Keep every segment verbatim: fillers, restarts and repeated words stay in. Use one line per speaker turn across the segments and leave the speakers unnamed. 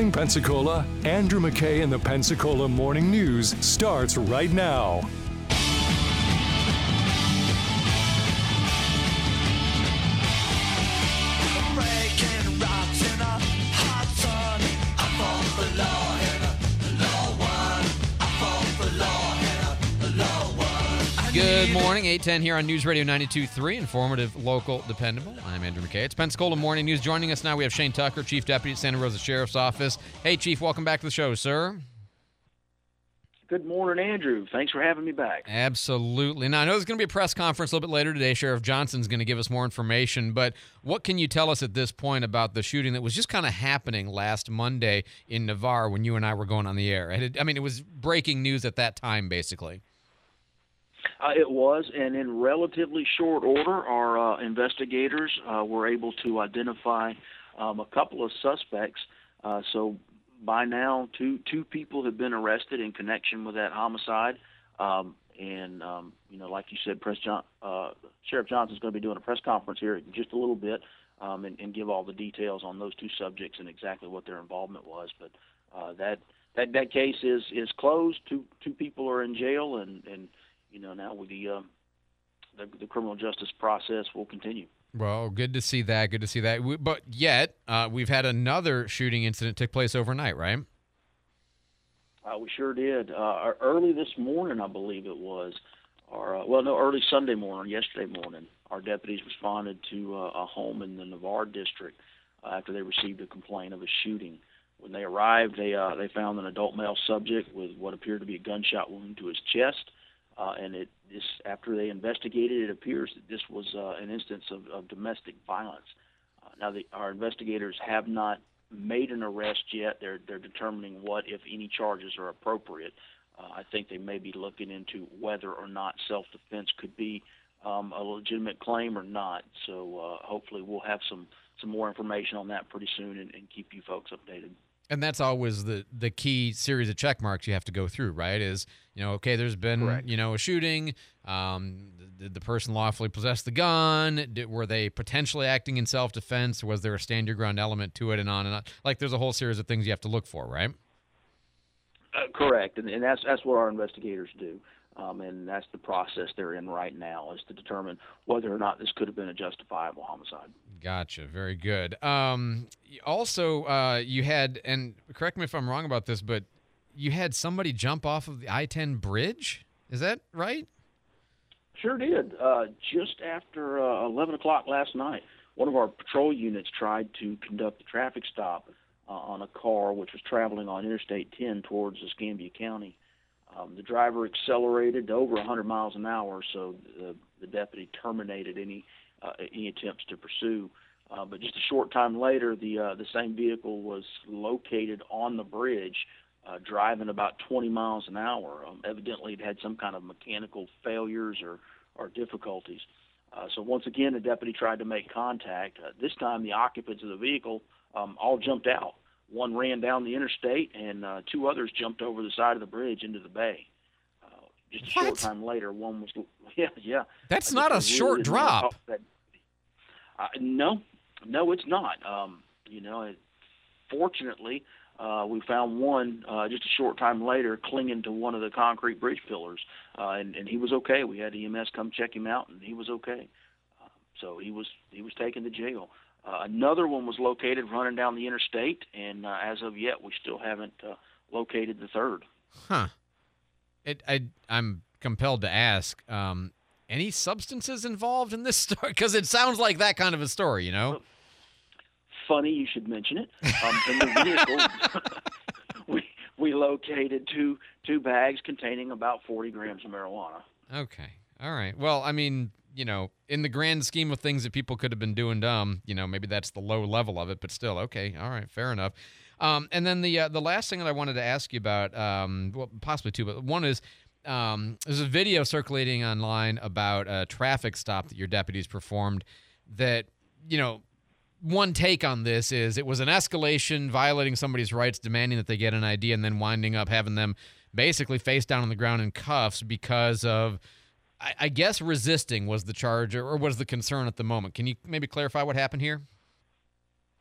morning, Pensacola. Andrew McKay and the Pensacola Morning News starts right now.
Good morning, eight ten here on News Radio ninety-two point three, informative, local, dependable. I'm Andrew McKay. It's Pensacola Morning News. Joining us now, we have Shane Tucker, Chief Deputy at Santa Rosa Sheriff's Office. Hey, Chief, welcome back to the show, sir.
Good morning, Andrew. Thanks for having me back.
Absolutely. Now, I know there's going to be a press conference a little bit later today. Sheriff Johnson's going to give us more information, but what can you tell us at this point about the shooting that was just kind of happening last Monday in Navarre when you and I were going on the air? I mean, it was breaking news at that time, basically.
Uh, it was, and in relatively short order, our uh, investigators uh, were able to identify um, a couple of suspects. Uh, so by now, two two people have been arrested in connection with that homicide. Um, and, um, you know, like you said, Press John, uh, Sheriff Johnson's going to be doing a press conference here in just a little bit um, and, and give all the details on those two subjects and exactly what their involvement was. But uh, that, that that case is, is closed. Two two people are in jail, and, and you know, now with the, uh, the the criminal justice process will continue.
Well, good to see that. Good to see that. We, but yet, uh, we've had another shooting incident take place overnight, right?
Uh, we sure did. Uh, early this morning, I believe it was, or uh, well, no, early Sunday morning, yesterday morning, our deputies responded to uh, a home in the Navarre district uh, after they received a complaint of a shooting. When they arrived, they uh, they found an adult male subject with what appeared to be a gunshot wound to his chest. Uh, and it this after they investigated, it appears that this was uh, an instance of, of domestic violence. Uh, now, the, our investigators have not made an arrest yet. They're they're determining what, if any, charges are appropriate. Uh, I think they may be looking into whether or not self-defense could be um, a legitimate claim or not. So uh, hopefully, we'll have some some more information on that pretty soon and, and keep you folks updated.
And that's always the, the key series of check marks you have to go through, right? Is, you know, okay, there's been,
Correct.
you know, a shooting. Um, did the person lawfully possess the gun? Did, were they potentially acting in self-defense? Was there a stand-your-ground element to it, and on and on? Like, there's a whole series of things you have to look for, right?
Uh, correct, and, and that's that's what our investigators do. Um, and that's the process they're in right now, is to determine whether or not this could have been a justifiable homicide.
Gotcha. Very good. Um, also, uh, you had, and correct me if I'm wrong about this, but you had somebody jump off of the I ten bridge? Is that right?
Sure did. Uh, just after uh, eleven o'clock last night, one of our patrol units tried to conduct a traffic stop uh, on a car which was traveling on Interstate ten towards Escambia County. Um, the driver accelerated to over one hundred miles an hour, so the, the deputy terminated any uh, any attempts to pursue. Uh, but just a short time later, the uh, the same vehicle was located on the bridge, uh, driving about twenty miles an hour. Um, evidently, it had some kind of mechanical failures or, or difficulties. Uh, so once again, the deputy tried to make contact. Uh, this time, the occupants of the vehicle um, all jumped out. One ran down the interstate, and uh, two others jumped over the side of the bridge into the bay. Uh, just a
What?
short time later, one was, yeah, yeah.
That's
I
not a
guess they really
short
didn't wanna
drop.
talk that- Uh, no, no, it's not. Um, you know, it, fortunately, uh, we found one uh, just a short time later clinging to one of the concrete bridge pillars, uh, and, and he was okay. We had E M S come check him out, and he was okay. Uh, so he was he was taken to jail. Uh, another one was located running down the interstate, and uh, as of yet, we still haven't uh, located the third.
Huh. It, I, I'm compelled to ask, um, any substances involved in this story? Because it sounds like that kind of a story, you know?
Funny you should mention it. Um, in the vehicle, we we located two two bags containing about forty grams of marijuana.
Okay. All right. Well, I mean, you know, in the grand scheme of things that people could have been doing dumb, you know, maybe that's the low level of it, but still, okay. All right. Fair enough. Um, and then the uh, the last thing that I wanted to ask you about, um, well, possibly two, but one is, um, there's a video circulating online about a traffic stop that your deputies performed that, you know, one take on this is it was an escalation, violating somebody's rights, demanding that they get an I D, and then winding up having them basically face down on the ground in cuffs because of, I, I guess, resisting was the charge or was the concern at the moment. Can you maybe clarify what happened here?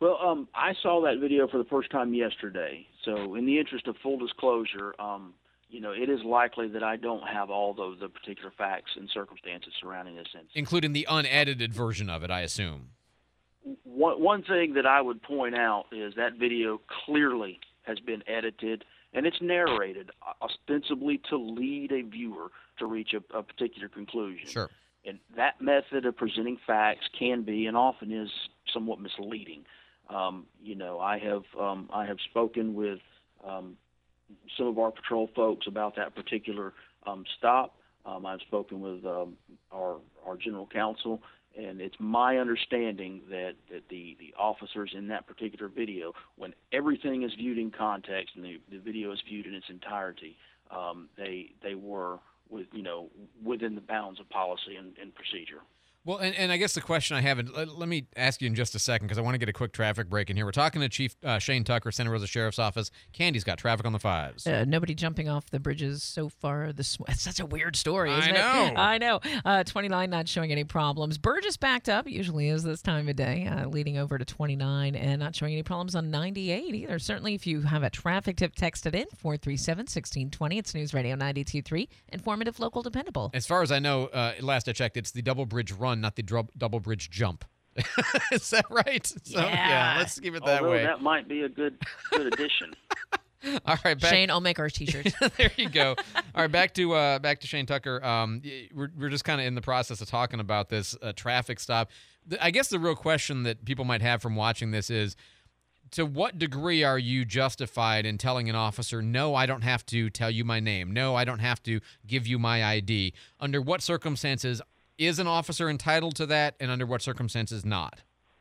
Well, um, I saw that video for the first time yesterday. So in the interest of full disclosure, um, you know, it is likely that I don't have all the, the particular facts and circumstances surrounding this incident.
Including the unedited version of it, I assume.
One, one thing that I would point out is that video clearly has been edited, and it's narrated ostensibly to lead a viewer to reach a, a particular conclusion.
Sure.
And that method of presenting facts can be and often is somewhat misleading. Um, you know, I have um, I have spoken with um, some of our patrol folks about that particular um, stop. Um, I've spoken with um, our our general counsel, and it's my understanding that, that the, the officers in that particular video, when everything is viewed in context and the, the video is viewed in its entirety, um, they they were with you know within the bounds of policy and, and procedure.
Well, and, and I guess the question I have, and let, let me ask you in just a second because I want to get a quick traffic break in here. We're talking to Chief uh, Shane Tucker, Santa Rosa Sheriff's Office. Candy's got traffic on the fives.
Uh, nobody jumping off the bridges so far this It's such a weird story, isn't
I know.
it? I know. Uh, twenty-nine not showing any problems. Burgess backed up, usually is this time of day, uh, leading over to twenty-nine and not showing any problems on ninety-eight either. Certainly if you have a traffic tip, text it in, four three seven, one six two zero. It's News Radio ninety-two point three. Informative, local, dependable.
As far as I know, uh, last I checked, it's the Double Bridge Run, not the dr- Double Bridge Jump. Is that right? So,
Yeah.
yeah, let's keep it that
Although
way.
that might be a good good addition.
All right, back.
Shane, I'll make our T-shirts.
There you go. All right, back to uh, back to Shane Tucker. Um, y- we're we're just kind of in the process of talking about this uh, traffic stop. The, I guess the real question that people might have from watching this is, to what degree are you justified in telling an officer, no, I don't have to tell you my name. No, I don't have to give you my I D. Under what circumstances is an officer entitled to that, and under what circumstances not?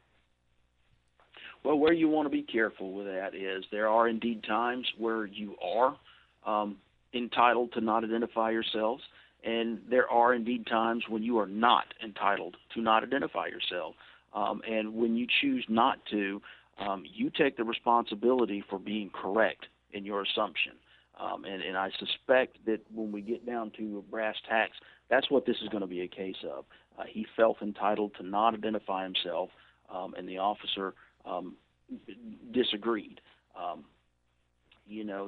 Well, where you want to be careful with that is there are indeed times where you are um, entitled to not identify yourselves, and there are indeed times when you are not entitled to not identify yourself. Um, and when you choose not to, um, you take the responsibility for being correct in your assumption. Um, and, and I suspect that when we get down to brass tacks, that's what this is going to be a case of. Uh, he felt entitled to not identify himself, um, and the officer um, disagreed. Um, you know,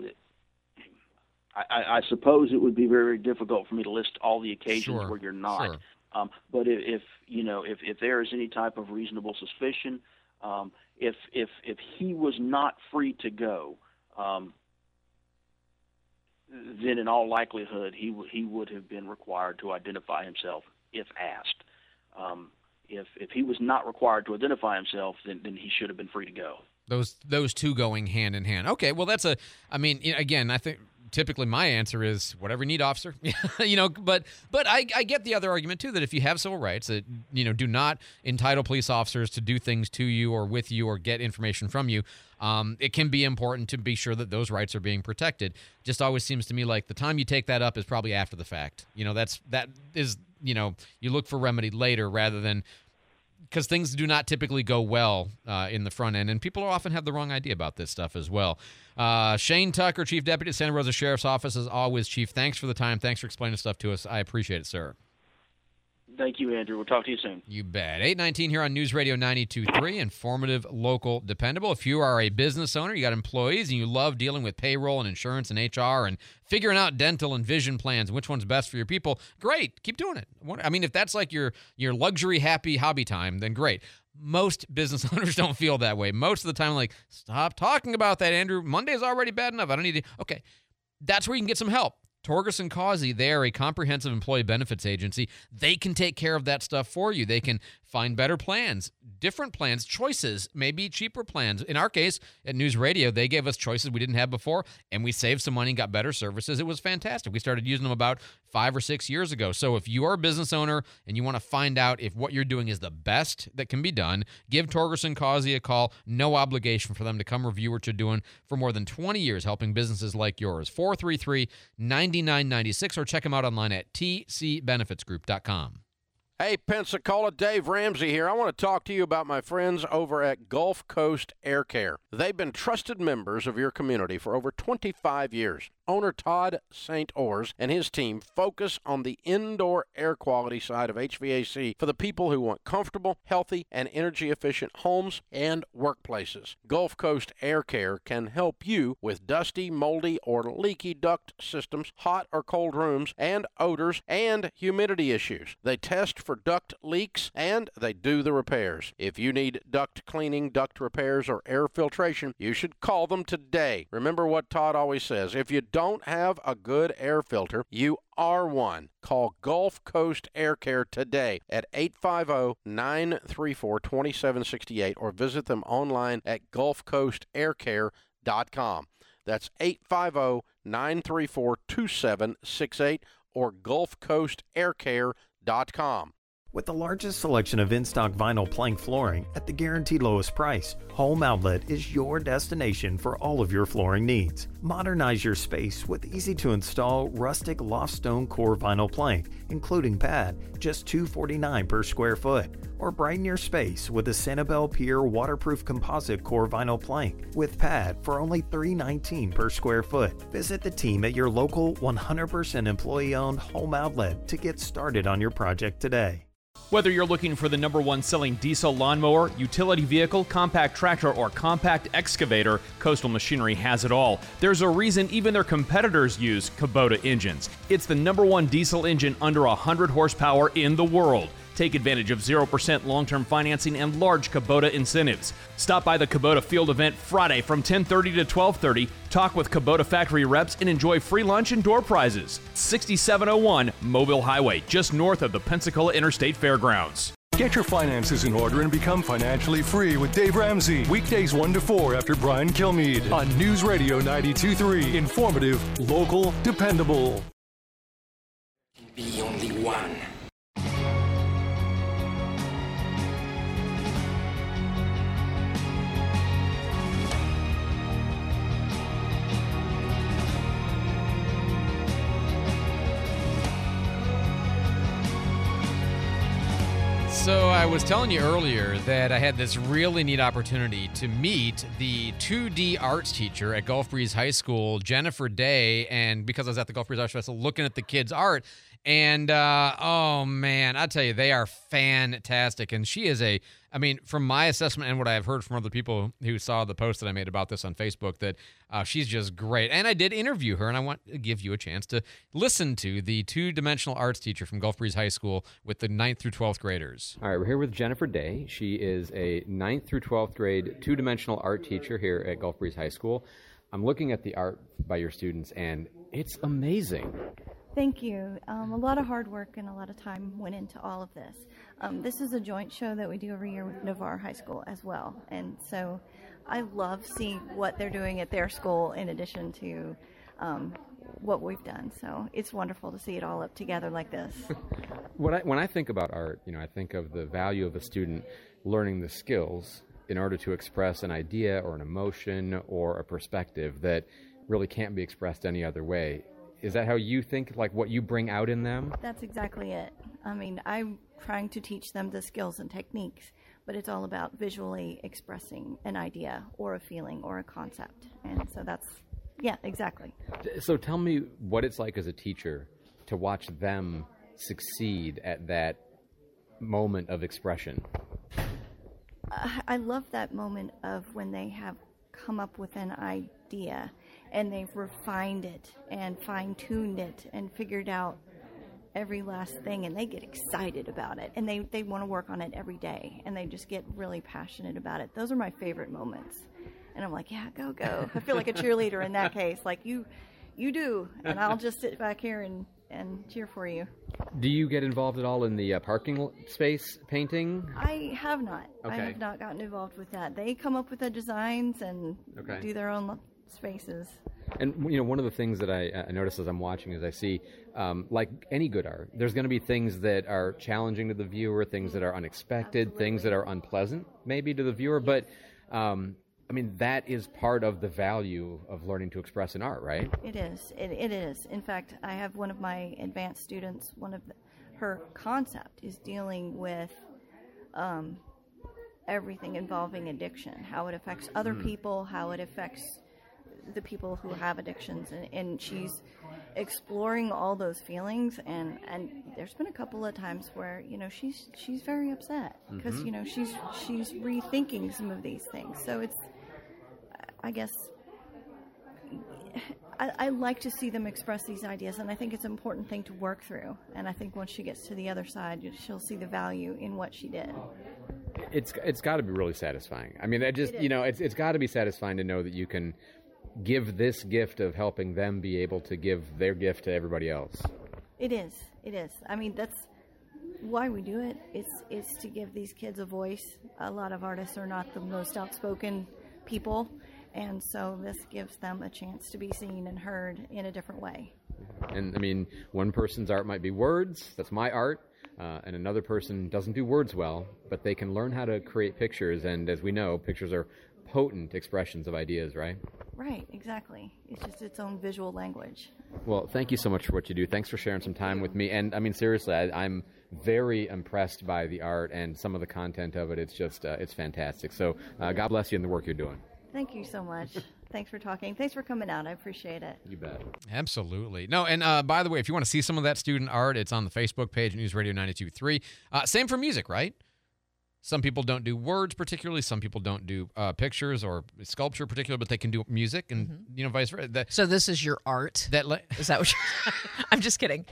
I, I, I suppose it would be very difficult for me to list all the occasions
Sure,
where you're not.
sure.
Um, but if, if you know, if, if there is any type of reasonable suspicion, um, if if if he was not free to go, um, then in all likelihood he w- he would have been required to identify himself if asked. Um, if if he was not required to identify himself, then then he should have been free to go.
Those those two going hand in hand. Okay, well that's a. I mean, you know, again, I think typically my answer is whatever you need, officer. you know, but but I, I get the other argument too, that if you have civil rights that, you know, do not entitle police officers to do things to you or with you or get information from you, um, it can be important to be sure that those rights are being protected. Just always seems to me like the time you take that up is probably after the fact. You know, that's that is, you know, you look for remedy later rather than, because things do not typically go well uh, in the front end, and people often have the wrong idea about this stuff as well. Uh, Shane Tucker, Chief Deputy at Santa Rosa Sheriff's Office, as always, Chief. Thanks for the time. Thanks for explaining stuff to us. I appreciate it, sir.
Thank you, Andrew. We'll talk to you soon.
You bet. eight nineteen here on News Radio ninety-two point three, informative, local, dependable. If you are a business owner, you got employees, and you love dealing with payroll and insurance and H R and figuring out dental and vision plans, which one's best for your people, great. Keep doing it. I mean, if that's like your, your luxury, happy hobby time, then great. Most business owners don't feel that way. Most of the time, like, stop talking about that, Andrew. Monday's already bad enough. I don't need to. Okay, that's where you can get some help. Torgerson and Causey, they are a comprehensive employee benefits agency. They can take care of that stuff for you. They can find better plans, different plans, choices, maybe cheaper plans. In our case, at News Radio, they gave us choices we didn't have before, and we saved some money and got better services. It was fantastic. We started using them about five or six years ago. So if you are a business owner and you want to find out if what you're doing is the best that can be done, give Torgerson and Causey a call. No obligation for them to come review what you're doing for more than twenty years, helping businesses like yours. four three three, nine nine nine six, or check them out online at t c benefits group dot com.
Hey, Pensacola, Dave Ramsey here. I want to talk to you about my friends over at Gulf Coast Air Care. They've been trusted members of your community for over twenty-five years. Owner Todd Saint Ors and his team focus on the indoor air quality side of H V A C for the people who want comfortable, healthy, and energy-efficient homes and workplaces. Gulf Coast Air Care can help you with dusty, moldy, or leaky duct systems, hot or cold rooms, and odors and humidity issues. They test for duct leaks, and they do the repairs. If you need duct cleaning, duct repairs, or air filtration, you should call them today. Remember what Todd always says, if you don't have a good air filter, you are one. Call Gulf Coast Air Care today at eight five zero, nine three four, two seven six eight or visit them online at gulf coast air care dot com. That's eight five zero, nine three four, two seven six eight or gulf coast air care dot com.
With the largest selection of in-stock vinyl plank flooring at the guaranteed lowest price, Home Outlet is your destination for all of your flooring needs. Modernize your space with easy-to-install rustic loft stone core vinyl plank, including pad, just two dollars and forty-nine cents per square foot. Or brighten your space with a Sanibel Pier waterproof composite core vinyl plank with pad for only three dollars and nineteen cents per square foot. Visit the team at your local one hundred percent employee-owned Home Outlet to get started on your project today.
Whether you're looking for the number one selling diesel lawnmower, utility vehicle, compact tractor, or compact excavator, Coastal Machinery has it all. There's a reason even their competitors use Kubota engines. It's the number one diesel engine under one hundred horsepower in the world. Take advantage of zero percent long-term financing and large Kubota incentives. Stop by the Kubota field event Friday from ten thirty to twelve thirty. Talk with Kubota factory reps and enjoy free lunch and door prizes. sixty-seven oh one Mobile Highway, just north of the Pensacola Interstate Fairgrounds.
Get your finances in order and become financially free with Dave Ramsey. Weekdays one to four after Brian Kilmeade on News Radio ninety-two point three. Informative, local, dependable.
Be only one.
So I was telling you earlier that I had this really neat opportunity to meet the two D arts teacher at Gulf Breeze High School, Jennifer Day, and because I was at the Gulf Breeze Arts Festival looking at the kids' art, and uh, oh man, I tell you, they are fantastic. And she is a, I mean, from my assessment and what I've heard from other people who saw the post that I made about this on Facebook, that uh, she's just great. And I did interview her, and I want to give you a chance to listen to the two-dimensional arts teacher from Gulf Breeze High School with the ninth through twelfth graders.
All right, we're here with Jennifer Day. She is a ninth through twelfth grade two-dimensional art teacher here at Gulf Breeze High School. I'm looking at the art by your students, and it's amazing.
Thank you. Um, a lot of hard work and a lot of time went into all of this. Um, this is a joint show that we do every year with Navarre High School as well. And so I love seeing what they're doing at their school in addition to um, what we've done. So it's wonderful to see it all up together like this.
When I, when I think about art, you know, I think of the value of a student learning the skills in order to express an idea or an emotion or a perspective that really can't be expressed any other way. Is that how you think, like what you bring out in them?
That's exactly it. I mean, I'm trying to teach them the skills and techniques, but it's all about visually expressing an idea or a feeling or a concept. And so that's, yeah, exactly.
So tell me what it's like as a teacher to watch them succeed at that moment of expression.
I love that moment of when they have come up with an idea and they've refined it and fine-tuned it and figured out every last thing, and they get excited about it, and they, they want to work on it every day, and they just get really passionate about it. Those are my favorite moments. And I'm like, yeah, go, go. I feel like a cheerleader in that case. Like, you you do, and I'll just sit back here and, and cheer for you.
Do you get involved at all in the uh, parking space painting?
I have not.
Okay.
I have not gotten involved with that. They come up with the designs and
okay.
do their own spaces.
And, you know, one of the things that I, I notice as I'm watching is I see, um, like any good art, there's going to be things that are challenging to the viewer, things that are unexpected, Absolutely. Things that are unpleasant maybe to the viewer. But, um, I mean, that is part of the value of learning to express in art, right?
It is. It, it is. In fact, I have one of my advanced students, one of the, her concept is dealing with um, everything involving addiction, how it affects other
Mm.
people, how it affects the people who have addictions, and, and she's exploring all those feelings, and, and there's been a couple of times where, you know, she's she's very upset because,
Mhm.
you know, she's she's rethinking some of these things. So it's, I guess, I, I like to see them express these ideas, and I think it's an important thing to work through. And I think once she gets to the other side, she'll see the value in what she did.
It's it's got to be really satisfying. I mean, I just
It
you know, it's it's got to be satisfying to know that you can give this gift of helping them be able to give their gift to everybody else.
It is. It is. I mean, that's why we do it. It's it's to give these kids a voice. A lot of artists are not the most outspoken people, and so this gives them a chance to be seen and heard in a different way.
And I mean, one person's art might be words. That's my art. Uh, and another person doesn't do words well, but they can learn how to create pictures. And as we know, pictures are potent expressions of ideas, right?
Right, exactly. It's just its own visual language.
Well, thank you so much for what you do. Thanks for sharing some time with me. And I mean, seriously, I, I'm very impressed by the art and some of the content of it. It's just, uh, it's fantastic. So uh, God bless you and the work you're doing.
Thank you so much. Thanks for talking. Thanks for coming out. I appreciate it.
You bet.
Absolutely. No, and uh, by the way, if you want to see some of that student art, it's on the Facebook page, News Radio ninety-two point three. Uh, same for music, right? Some people don't do words particularly. Some people don't do uh, pictures or sculpture particularly, but they can do music and, mm-hmm. you know, vice versa. That,
so this is your art?
That le-
Is that what you're... I'm just kidding.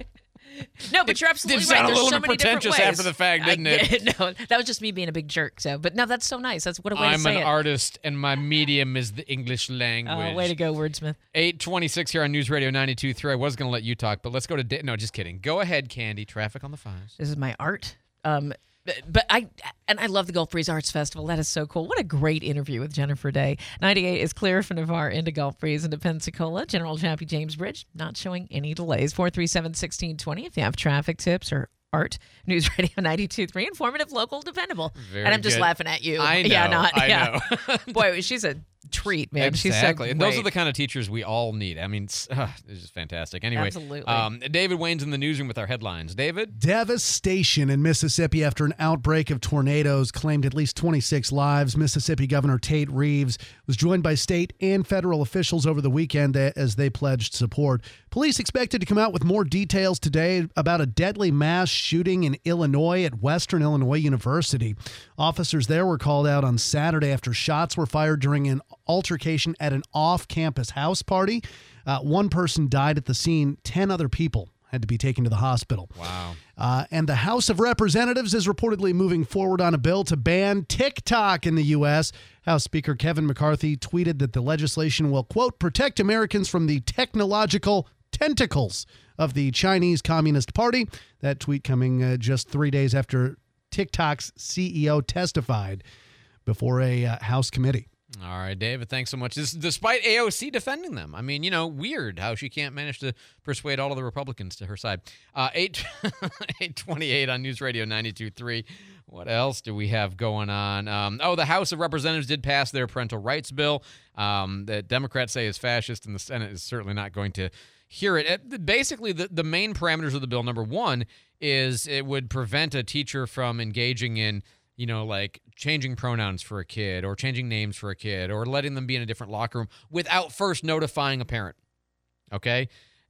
No, but you're absolutely
did
right.
sound
There's
a little
so
bit
many different
pretentious
ways.
after the fact, didn't
I,
it?
No, that was just me being a big jerk. So, but no, that's so nice. That's what a way
I'm
to say
an
it.
artist, and my medium is the English language.
Oh, way to go, wordsmith.
eight twenty-six here on News Radio ninety-two point three. I was going to let you talk, but let's go to... Da- no, just kidding. Go ahead, Candy. Traffic on the fives.
This is my art. Um, but, but I and I love the Gulf Breeze Arts Festival. That is so cool. What a great interview with Jennifer Day. ninety-eight is clear from Navarre into Gulf Breeze into Pensacola. General Chappie James Bridge not showing any delays. four three seven, one six two zero if you have traffic tips or art. News Radio ninety-two point three, informative, local, dependable.
Very
and I'm just
good.
laughing at you.
I know.
Yeah, not,
I
yeah.
know.
Boy, she's a treat, man.
Exactly.
She's so great.
And those are the kind of teachers we all need. I mean, it's, uh, it's just fantastic. Anyway,
Absolutely.
Um, David Wayne's in the newsroom with our headlines. David?
Devastation in Mississippi after an outbreak of tornadoes claimed at least twenty-six lives. Mississippi Governor Tate Reeves was joined by state and federal officials over the weekend as they pledged support. Police expected to come out with more details today about a deadly mass shooting in Illinois at Western Illinois University. Officers there were called out on Saturday after shots were fired during an altercation at an off-campus house party. Uh, one person died at the scene. Ten other people had to be taken to the hospital.
Wow.
Uh, and the House of Representatives is reportedly moving forward on a bill to ban TikTok in the U S. House Speaker Kevin McCarthy tweeted that the legislation will, quote, protect Americans from the technological tentacles of the Chinese Communist Party. That tweet coming uh, just three days after TikTok's C E O testified before a uh, House committee.
All right, David, thanks so much. This, despite A O C defending them. I mean, you know, weird how she can't manage to persuade all of the Republicans to her side. Uh, eight twenty-eight on News Radio ninety-two point three. What else do we have going on? Um, oh, the House of Representatives did pass their parental rights bill um, that Democrats say is fascist, and the Senate is certainly not going to hear it. it basically, the, the main parameters of the bill, number one, is it would prevent a teacher from engaging in you know, like changing pronouns for a kid or changing names for a kid or letting them be in a different locker room without first notifying a parent. Okay?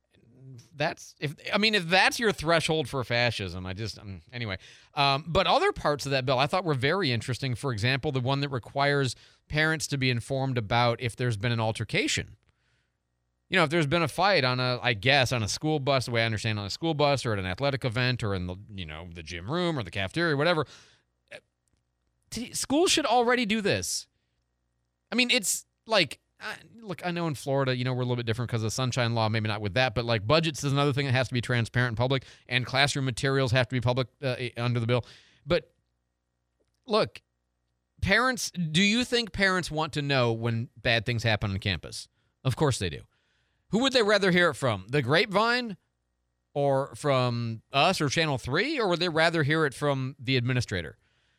That's, if I mean, if that's your threshold for fascism, I just, um, anyway. Um, but other parts of that bill I thought were very interesting. For example, the one that requires parents to be informed about if there's been an altercation. You know, if there's been a fight on a, I guess, on a school bus, the way I understand, on a school bus or at an athletic event or in the, you know, the gym room or the cafeteria or whatever, schools should already do this. I mean, it's like, uh, look, I know in Florida, you know, we're a little bit different because of the Sunshine Law, maybe not with that, but like budgets is another thing that has to be transparent and public, and classroom materials have to be public uh, under the bill. But look, parents, do you think parents want to know when bad things happen on campus? Of course they do. Who would they rather hear it from? The grapevine or from us or Channel three? Or would they rather hear it from the administrator?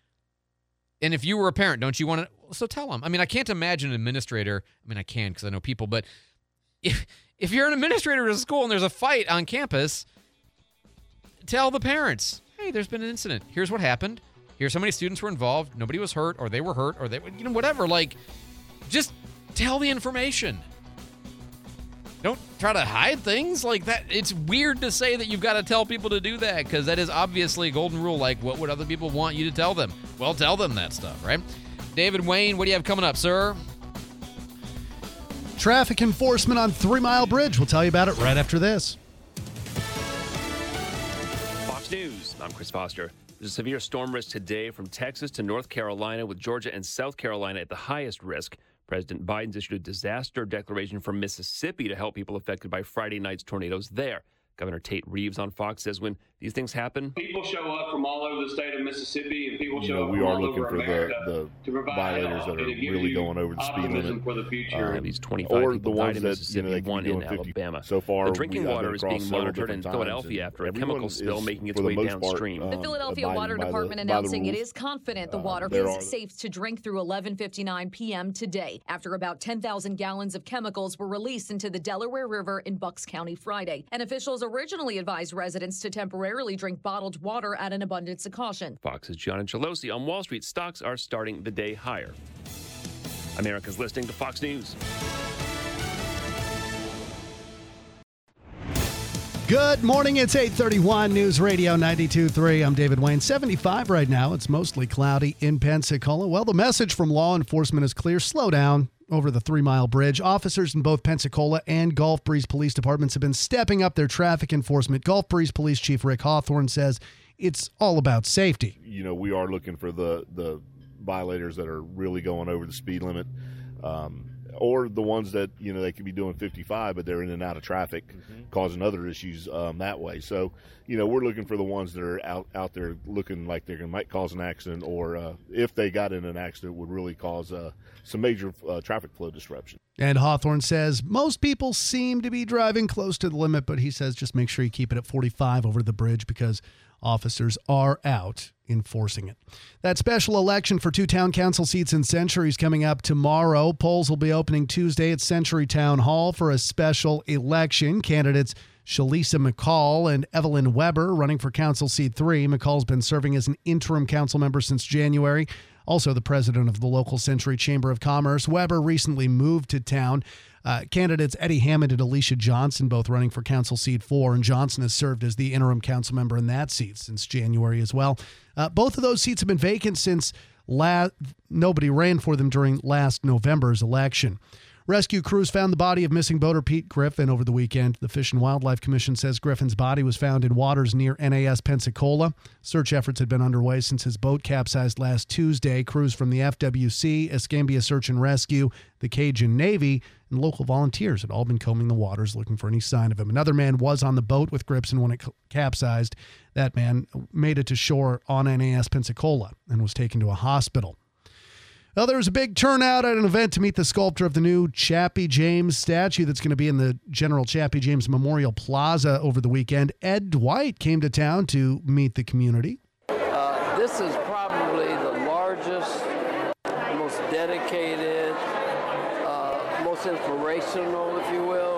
And if you were a parent, don't you want to? So tell them. I mean, I can't imagine an administrator. I mean, I can because I know people. But if if you're an administrator at a school and there's a fight on campus, tell the parents, hey, there's been an incident. Here's what happened. Here's how many students were involved. Nobody was hurt, or they were hurt, or they, you know, whatever. Like, just tell the information. Don't try to hide things like that. It's weird to say that you've got to tell people to do that, because that is obviously a golden rule. Like, what would other people want you to tell them? Well, tell them that stuff, right? David Wayne, what do you have coming up, sir?
Traffic enforcement on Three Mile Bridge. We'll tell you about it right after this.
Fox News, I'm Chris Foster. There's a severe storm risk today from Texas to North Carolina, with Georgia and South Carolina at the highest risk. President Biden's issued a disaster declaration for Mississippi to help people affected by Friday night's tornadoes there. Governor Tate Reeves on Fox says when these things happen,
people show up from all over the state of Mississippi, and people
you
show
know,
up
we
from
are
all
looking
over
for
America
the,
to
the
provide
violators
help
that are
and to give
really
you
going over the speed limit.
For the future.
Uh, these twenty-five
or
people
the
died
ones
in
that,
Mississippi,
you know,
one in
fifty
Alabama.
So far,
the drinking
we,
water is being monitored in Philadelphia after a chemical spill
is,
making its
way
downstream.
Part, um,
the Philadelphia Water Department
the,
announcing it is confident the water
uh,
is safe to drink through eleven fifty-nine p.m. today, after about ten thousand gallons of chemicals were released into the Delaware River in Bucks County Friday. And officials originally advised residents to temporarily drink bottled water at an abundance of caution.
Fox's John Angelosi on Wall Street. Stocks are starting the day higher. America's listening to Fox News.
Good morning. It's eight thirty-one News Radio ninety-two point three. I'm David Wayne. seventy-five right now. It's mostly cloudy in Pensacola. Well, the message from law enforcement is clear. Slow down over the Three Mile Bridge. Officers in both Pensacola and Gulf Breeze police departments have been stepping up their traffic enforcement. Gulf Breeze Police Chief Rick Hawthorne says it's all about safety.
You know, we are looking for the, the violators that are really going over the speed limit. Um, or the ones that, you know, they could be doing fifty-five, but they're in and out of traffic, mm-hmm. causing other issues um, that way. So, you know, we're looking for the ones that are out, out there looking like they might cause an accident, or uh, if they got in an accident, would really cause uh, some major uh, traffic flow disruption.
And Hawthorne says most people seem to be driving close to the limit, but he says just make sure you keep it at forty-five over the bridge, because officers are out enforcing it. That special election for two town council seats in Century is coming up tomorrow. Polls will be opening Tuesday at Century Town Hall for a special election. Candidates Shalisa McCall and Evelyn Weber running for Council Seat three. McCall's been serving as an interim council member since January. Also the president of the local Century Chamber of Commerce. Weber recently moved to town. Uh, candidates Eddie Hammond and Alicia Johnson both running for Council Seat four, and Johnson has served as the interim council member in that seat since January as well. Uh, both of those seats have been vacant since la- nobody ran for them during last November's election. Rescue crews found the body of missing boater Pete Griffin over the weekend. The Fish and Wildlife Commission says Griffin's body was found in waters near N A S Pensacola. Search efforts had been underway since his boat capsized last Tuesday. Crews from the F W C, Escambia Search and Rescue, the Cajun Navy, and local volunteers had all been combing the waters looking for any sign of him. Another man was on the boat with Griffin when it capsized. That man made it to shore on N A S Pensacola and was taken to a hospital. Well, there was a big turnout at an event to meet the sculptor of the new Chappie James statue that's going to be in the General Chappie James Memorial Plaza over the weekend. Ed Dwight came to town to meet the community.
Uh, this is probably the largest, most dedicated, uh, most inspirational, if you will.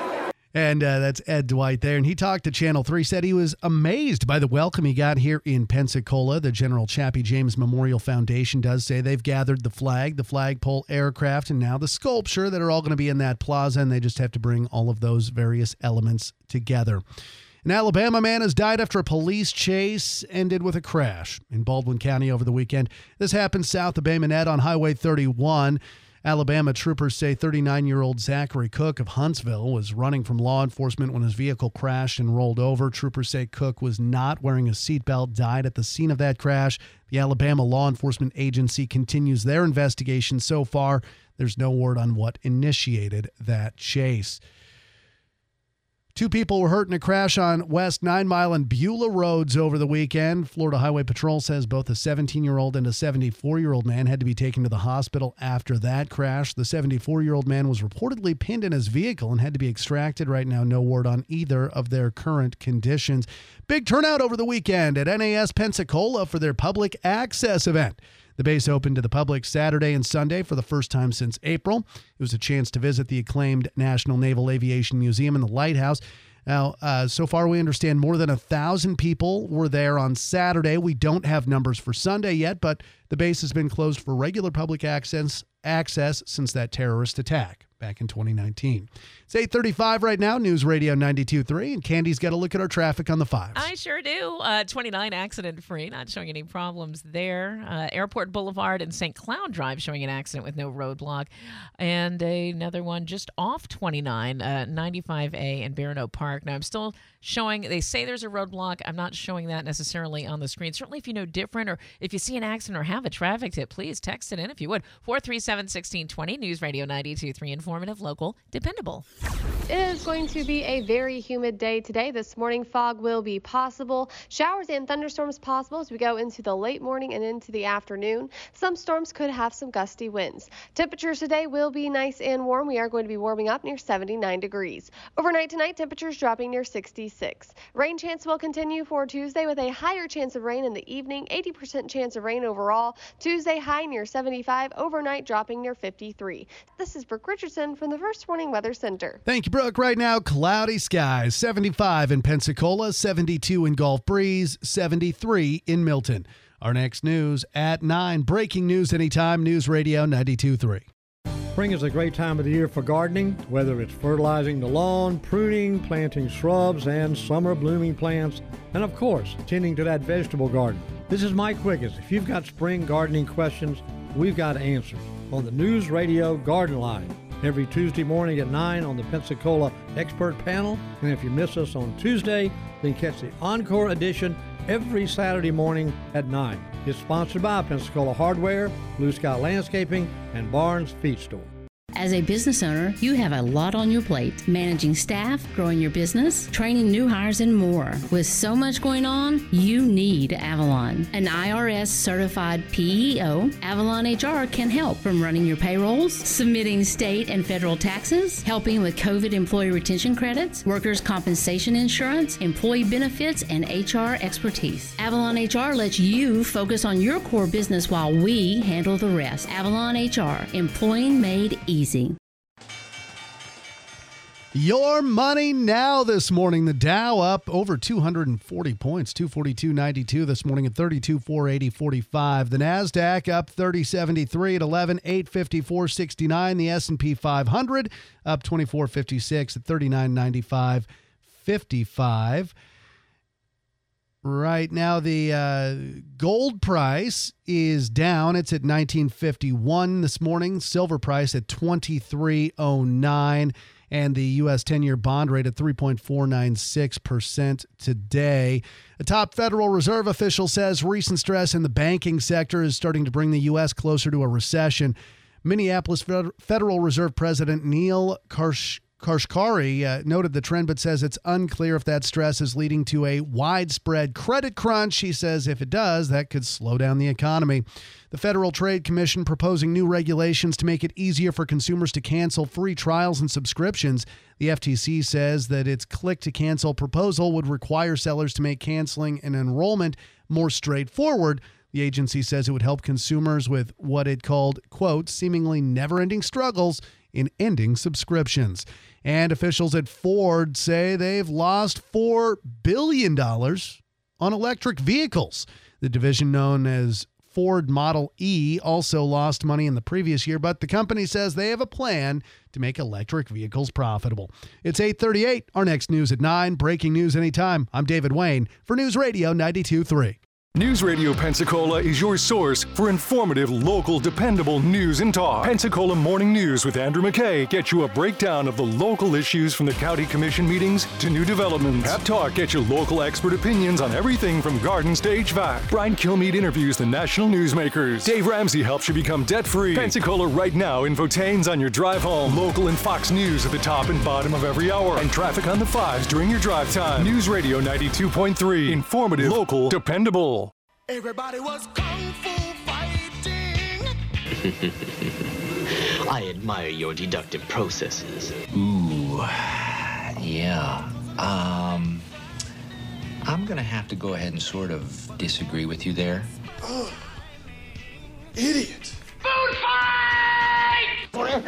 And uh, that's Ed Dwight there. And he talked to Channel three, said he was amazed by the welcome he got here in Pensacola. The General Chappie James Memorial Foundation does say they've gathered the flag, the flagpole, aircraft, and now the sculpture that are all going to be in that plaza, and they just have to bring all of those various elements together. An Alabama man has died after a police chase ended with a crash in Baldwin County over the weekend. This happened south of Bay Minette on Highway thirty-one. Alabama troopers say thirty-nine-year-old Zachary Cook of Huntsville was running from law enforcement when his vehicle crashed and rolled over. Troopers say Cook was not wearing a seatbelt, died at the scene of that crash. The Alabama Law Enforcement Agency continues their investigation. So far, there's no word on what initiated that chase. Two people were hurt in a crash on West Nine Mile and Beulah roads over the weekend. Florida Highway Patrol says both a seventeen-year-old and a seventy-four-year-old man had to be taken to the hospital after that crash. The seventy-four-year-old man was reportedly pinned in his vehicle and had to be extracted. Right now, no word on either of their current conditions. Big turnout over the weekend at N A S Pensacola for their public access event. The base opened to the public Saturday and Sunday for the first time since April. It was a chance to visit the acclaimed National Naval Aviation Museum and the Lighthouse. Now, uh, so far we understand more than a thousand people were there on Saturday. We don't have numbers for Sunday yet, but the base has been closed for regular public access, access since that terrorist attack back in twenty nineteen. It's eight thirty-five right now, News Radio ninety-two point three, and Candy's got a look at our traffic on the fives.
I sure do. Uh, twenty-nine accident-free, not showing any problems there. Uh, Airport Boulevard and Saint Cloud Drive showing an accident with no roadblock. And another one just off twenty-nine, uh, ninety-five A and Barron Oak Park. Now, I'm still showing, they say there's a roadblock. I'm not showing that necessarily on the screen. Certainly, if you know different or if you see an accident or have a traffic tip, please text it in if you would. four three seven, one six two zero, News Radio ninety-two point three, informative, local, dependable.
It is going to be a very humid day today. This morning, fog will be possible. Showers and thunderstorms possible as we go into the late morning and into the afternoon. Some storms could have some gusty winds. Temperatures today will be nice and warm. We are going to be warming up near seventy-nine degrees. Overnight tonight, temperatures dropping near sixty-six. Rain chance will continue for Tuesday with a higher chance of rain in the evening, eighty percent chance of rain overall. Tuesday high near seventy-five, overnight dropping near fifty-three. This is Brooke Richardson from the First Warning Weather Center.
Thank you, Brooke. Right now, cloudy skies, seventy-five in Pensacola, seventy-two in Gulf Breeze, seventy-three in Milton. Our next news at nine. Breaking news anytime, News Radio ninety-two point three.
Spring is a great time of the year for gardening, whether it's fertilizing the lawn, pruning, planting shrubs and summer blooming plants, and of course, tending to that vegetable garden. This is Mike Wiggins. If you've got spring gardening questions, we've got answers on the News Radio Garden Line every Tuesday morning at nine on the Pensacola Expert Panel. And if you miss us on Tuesday, then catch the Encore edition every Saturday morning at nine. It's sponsored by Pensacola Hardware, Blue Sky Landscaping, and Barnes Feed Store.
As a business owner, you have a lot on your plate. Managing staff, growing your business, training new hires, and more. With so much going on, you need Avalon. An I R S-certified P E O, Avalon H R can help from running your payrolls, submitting state and federal taxes, helping with COVID employee retention credits, workers' compensation insurance, employee benefits, and H R expertise. Avalon H R lets you focus on your core business while we handle the rest. Avalon H R, employing made easy. Easy.
Your money now this morning. The Dow up over two hundred forty points, two forty-two ninety-two this morning at thirty-two four eighty forty-five. The NASDAQ up thirty seventy-three at eleven eight fifty-four sixty-nine. The S and P five hundred up twenty-four fifty-six at thirty-nine ninety-five fifty-five. Right now, the uh, gold price is down. It's at nineteen fifty-one this morning. Silver price at twenty-three oh nine. And the U S ten-year bond rate at three point four nine six percent today. A top Federal Reserve official says recent stress in the banking sector is starting to bring the U S closer to a recession. Minneapolis Federal Reserve President Neil Karsh Kashkari uh, noted the trend, but says it's unclear if that stress is leading to a widespread credit crunch. He says if it does, that could slow down the economy. The Federal Trade Commission proposing new regulations to make it easier for consumers to cancel free trials and subscriptions. The F T C says that its click-to-cancel proposal would require sellers to make canceling an enrollment more straightforward. The agency says it would help consumers with what it called, quote, seemingly never-ending struggles in ending subscriptions. And officials at Ford say they've lost four billion dollars on electric vehicles. The division known as Ford Model E also lost money in the previous year, but the company says they have a plan to make electric vehicles profitable. It's eight thirty-eight. Our next news at nine. Breaking news anytime. I'm David Wayne for News Radio ninety-two point three.
News Radio Pensacola is your source for informative, local, dependable news and talk. Pensacola Morning News with Andrew McKay gets you a breakdown of the local issues from the county commission meetings to new developments. Pep Talk gets you local expert opinions on everything from gardens to H V A C. Brian Kilmeade interviews the national newsmakers. Dave Ramsey helps you become debt-free. Pensacola Right Now infotains on your drive home. Local and Fox News at the top and bottom of every hour. And traffic on the fives during your drive time. News Radio ninety-two point three. Informative, local, dependable.
Everybody was kung fu fighting.
I admire your deductive processes.
Ooh, yeah. Um, I'm gonna have to go ahead and sort of disagree with you there.
Oh, idiot.
Food fight!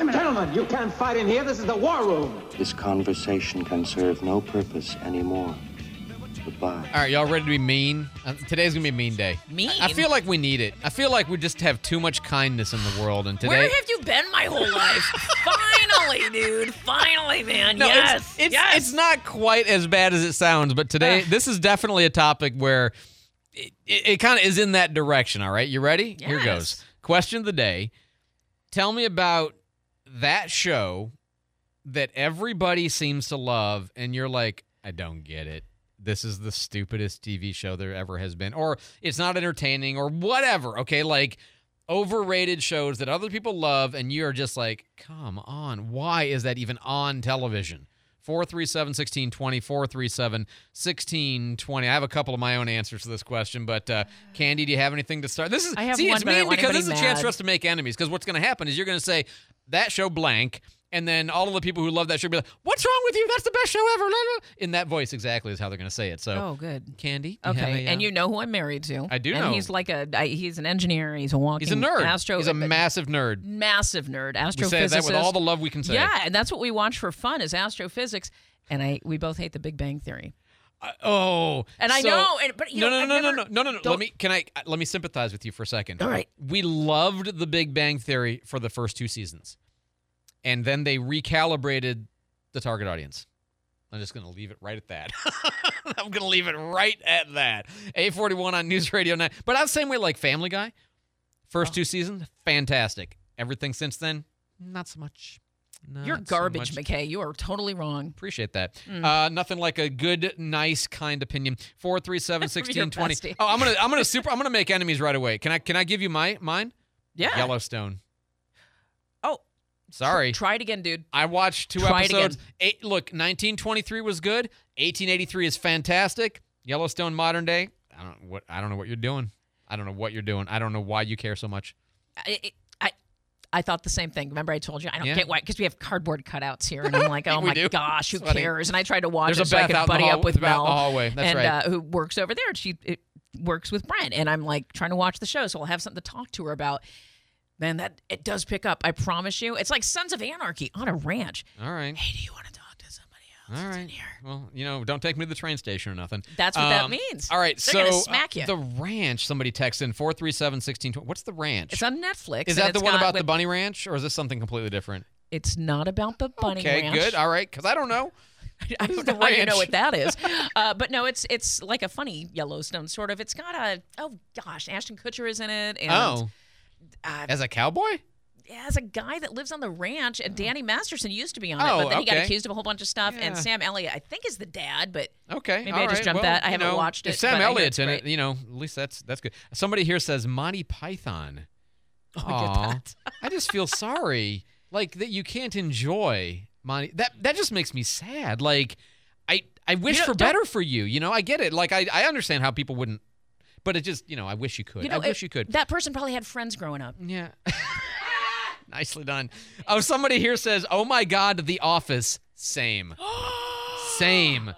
Gentlemen, you can't fight in here. This is the war room.
This conversation can serve no purpose anymore. Goodbye.
All right, y'all ready to be mean? Uh, today's going to be a mean day.
Mean?
I, I feel like we need it. I feel like we just have too much kindness in the world. And today,
Where have you been my whole life? Finally, dude. Finally, man.
No,
yes.
It's, it's,
yes.
it's not quite as bad as it sounds, but today, this is definitely a topic where it, it, it kind of is in that direction, all right? You ready?
Yes.
Here goes. Question of the day. Tell me about that show that everybody seems to love, and you're like, I don't get it. This is the stupidest T V show there ever has been. Or it's not entertaining or whatever, okay? Like overrated shows that other people love, and you're just like, come on. Why is that even on television? four three seven, one six two zero, four three seven, one six two zero. I have a couple of my own answers to this question, but uh, Candy, do you have anything to start? This is
I have
see,
one,
it's
but I don't
mean
want
because this is a
anybody
chance
mad.
for us to make enemies, because what's going to happen is you're going to say, that show blank, and then all of the people who love that show be like, what's wrong with you? That's the best show ever. In that voice exactly is how they're going to say it. So,
Oh, good.
Candy, do you have
Okay,
a, uh,
and you know who I'm married to.
I do
and
know.
he's like a, I, he's an engineer. He's a walking
he's a nerd.
astro.
He's a massive nerd.
massive nerd, astrophysicist.
We say that with all the love we can say.
Yeah, and that's what we watch for fun is astrophysics. And I, we both hate The Big Bang Theory.
Uh, oh,
And I
so-
know, and, but you
no,
know,
no,
I've
no,
never,
no, no, no, no, no.
don't-
Let me can I let me sympathize with you for a second.
All right.
We loved The Big Bang Theory for the first two seasons, and then they recalibrated the target audience. I'm just going to leave it right at that. I'm going to leave it right at that. eight forty-one on News Radio nine. But I was the same way like Family Guy. First two seasons, fantastic. Everything since then, not so much. Not
You're
so
garbage,
much.
McKay. You are totally wrong.
Appreciate that.
Mm.
Uh, nothing like a good, nice, kind opinion. Four three seven sixteen twenty.
bestie.
Oh, I'm gonna, I'm gonna super, I'm gonna make enemies right away. Can I, can I give you my mine?
Yeah.
Yellowstone.
Oh,
sorry.
Try it again, dude.
I watched two
Try it
episodes.
again.
Eight, look, nineteen twenty-three was good. eighteen eighty-three is fantastic. Yellowstone modern day. I don't what, I don't know what you're doing. I don't know what you're doing. I don't know why you care so much.
I, I, I thought the same thing. Remember I told you I don't
Yeah.
get why because we have cardboard cutouts here, and I'm like, oh
We
my
do.
gosh, who
It's funny.
cares? And I tried to watch
There's
it
a
so I
Beth
could
out in the
buddy
hall-
up with
Beth out in
Mel,
the hallway. That's
and
right.
uh, who works over there. And she it works with Brent, and I'm like trying to watch the show, so I'll have something to talk to her about. Man, that it does pick up. I promise you. It's like Sons of Anarchy on a ranch.
All right.
Hey, do you want to talk to somebody else?
All right. Well, you know, don't take me to the train station or nothing.
That's what that
Um,
means.
All right.
They're
so
gonna smack you.
uh, the ranch. Somebody texted in four three seven sixteen twenty. What's the ranch?
It's on Netflix.
Is
and
that the
it's
one
got
about the
with-
bunny ranch, or is this something completely different?
It's not about the bunny
Okay,
ranch.
good. All right, because I don't know.
I
What is
don't
the
know how you know
ranch?
what that is. Uh, but no, it's it's like a funny Yellowstone sort of. It's got a oh gosh, Ashton Kutcher is in it. And,
Oh.
uh,
As a cowboy?
yeah, as a guy that lives on the ranch, and Danny Masterson used to be on
Oh,
it, but then he got
okay.
accused of a whole bunch of stuff.
Yeah.
And Sam Elliott, I think, is the dad, but
Okay.
maybe
all
I just
right.
jumped
Well,
that. I
you
haven't
know,
watched it.
If Sam
but I hear
Elliott's
it's
in
great.
it, you know, at least that's that's good. Somebody here says Monty Python.
Oh, I get
Aw.
that.
I just feel sorry, like that you can't enjoy Monty. That that just makes me sad. Like, I I wish
know,
for
don't-
better for you. You know, I get it. Like, I I understand how people wouldn't, but it just, you know, I wish you could.
You know,
I wish
it-
you could.
That person probably had friends growing up.
Yeah. Nicely done. Oh, somebody here says, "Oh my God, The Office." Same. Same.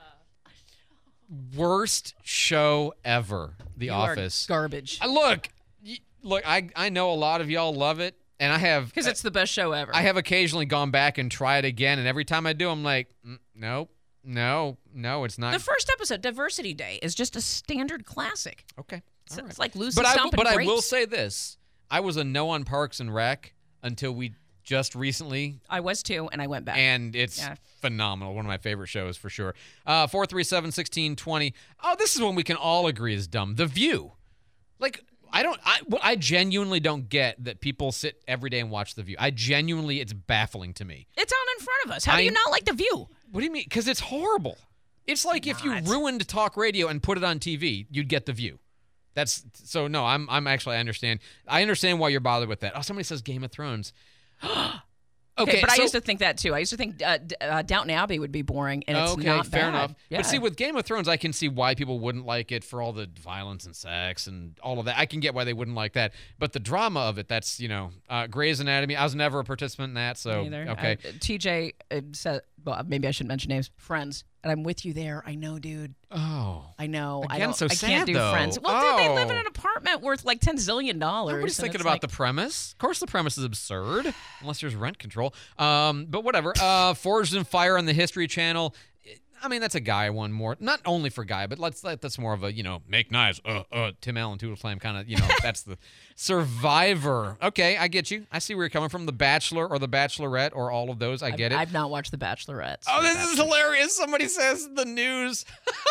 Worst show ever. The
You are
Office.
garbage.
Uh, Look, y- look. I I know a lot of y'all love it, and I have
Because it's the best show ever.
I have occasionally gone back and tried again, and every time I do, I'm like, mm, nope, no, no, it's not.
The first episode, Diversity Day, is just a standard classic.
Okay.
It's,
All
it's
right.
like Lucy
but I, will-
stomping
but I
grapes.
will say this: I was a no on Parks and Rec until we just recently,
I was too, and I went back.
and it's
Yeah.
phenomenal. One of my favorite shows for sure. Uh, four three seven sixteen twenty. Oh, this is one we can all agree is dumb. The View. Like, I don't. I what I genuinely don't get that people sit every day and watch The View. I genuinely, it's baffling to me.
It's on in front of us. How do
I-
you not like The View?
What do you mean? Because it's horrible. It's like if you
Not.
ruined talk radio and put it on T V, you'd get The View. That's so. No, I'm. I'm actually. I understand. I understand why you're bothered with that. Oh, somebody says Game of Thrones.
Okay, but I
so-
used to think that too. I used to think uh, D- uh, Downton Abbey would be boring, and it's
okay,
not
fair
bad.
enough.
Yeah.
But see, with Game of Thrones, I can see why people wouldn't like it for all the violence and sex and all of that. I can get why they wouldn't like that. But the drama of it, that's, you know, uh, Grey's Anatomy. I was never a participant in that, so
Me either.
okay.
Uh, T J uh, said, well, maybe I shouldn't mention names. Friends. And I'm with you there. I know, dude.
Oh.
I know. I
Again,
don't,
so
I
sad,
can't do
though.
Friends. Well, dude, they live in
Oh.
an apartment worth like ten zillion dollars.
Nobody's
and
thinking
it's
about
like,
the premise. Of course, the premise is absurd, unless there's rent control. Um, but whatever. Uh, Forged in Fire on the History Channel. I mean, that's a Guy one more. Not only for Guy, but let's let that's more of a, you know, make knives. Uh, uh, Tim Allen, Toodle Flame kind of, you know, that's the Survivor. Okay, I get you. I see where you're coming from. The Bachelor or The Bachelorette or all of those. I
I've,
get it.
I've not watched The Bachelorette. so
Oh, this
that's-
is hilarious. Somebody says the news.